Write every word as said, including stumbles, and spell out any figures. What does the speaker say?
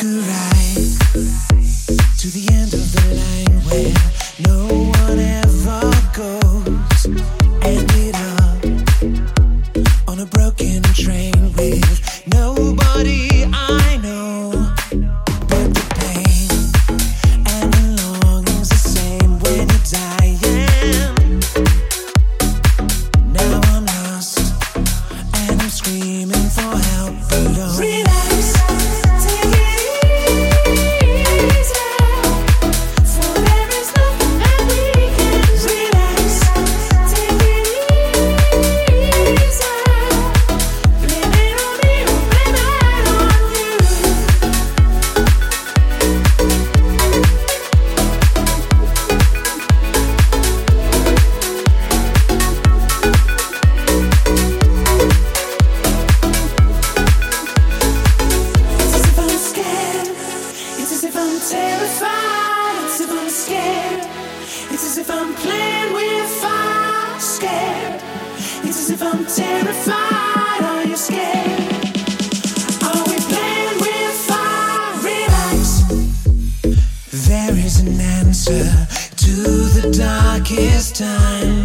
the right, to the end of the line where no one ever goes. Ended up on a broken train with nobody I know. But the pain and the longing's the same when you're dying. Now I'm lost and I'm screaming for help alone. Relax, take it easy, for there is nothing that we can do. Relax, take it easy, blame it on me or blame it on you. It's as if I'm scared, it's as if I'm terrified, it's as if I'm scared, it's as if I'm playing with fire. Scared, it's as if I'm terrified. Are you scared? Are we playing with fire? Relax. There is an answer to the darkest time.